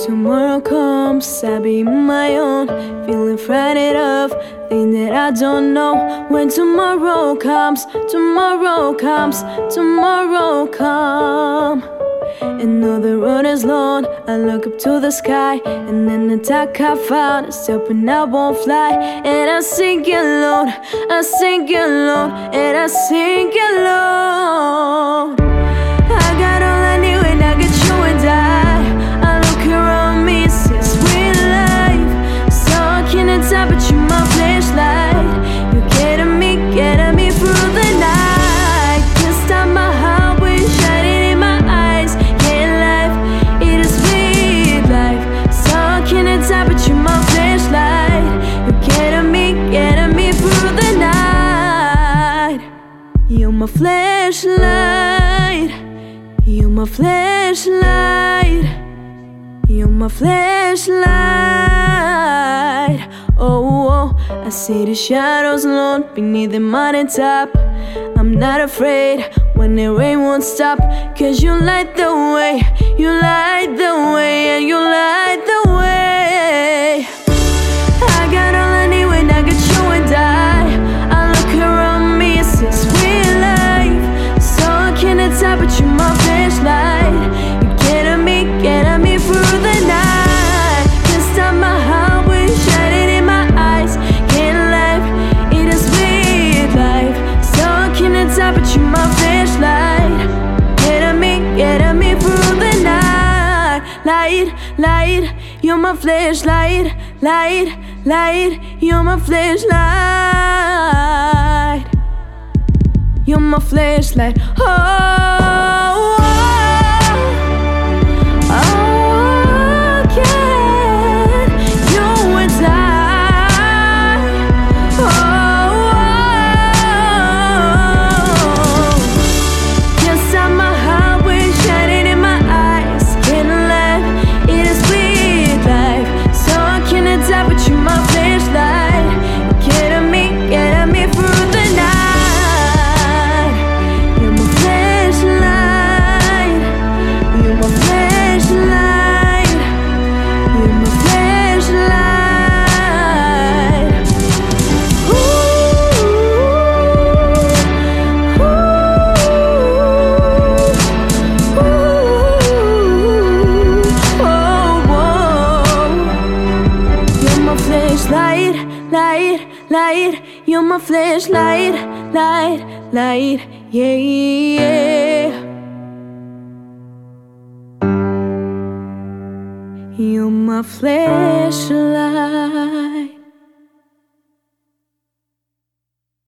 tomorrow comes, I'll be my own, feeling frightened of things that I don't know. When tomorrow comes, tomorrow comes, tomorrow come, and know the road is long. I look up to the sky, and in the dark I found it's hoping I won't fly. And I sing alone, I sing alone, and I sing alone. I got all I need when I get you and I look around me, see sweet life. Stuck in the top, but you my flashlight. You getting me through the night. Can't stop my heart when you're shining in my eyes. Can't life, it is sweet life. Stuck in the top, but you my flashlight. You getting me through the night. You're my flashlight. You're my flashlight. You're my flashlight. Oh, oh, I see the shadows alone beneath the mountain top. I'm not afraid when the rain won't stop, 'cause you light the way, you light the way, and you light the way. I got all I need when I get you and I look around me, I see sweet life. Stuck in the top, but you my flashlight. You getting me through the night. Can't stop my heart when you're shining in my eyes. Can't life, it is sweet life. Stuck in the top, but you my flashlight. Getting me through the night. Light, light, you're my flashlight. Light, light, you're my flashlight. You're my flashlight. Oh, oh, oh, yeah. You and I. Oh, oh. Can't stop my heart when you're shining in my eyes. Can't life, it is sweet life. Stuck in the top, but you my flashlight. Getting me through the night. You're my flashlight. You're my flashlight. You're my flashlight. Ooh, ooh, ooh, oh, oh. You're my flashlight, light, light. You're my flashlight, light, light, yeah, yeah. You're my flashlight.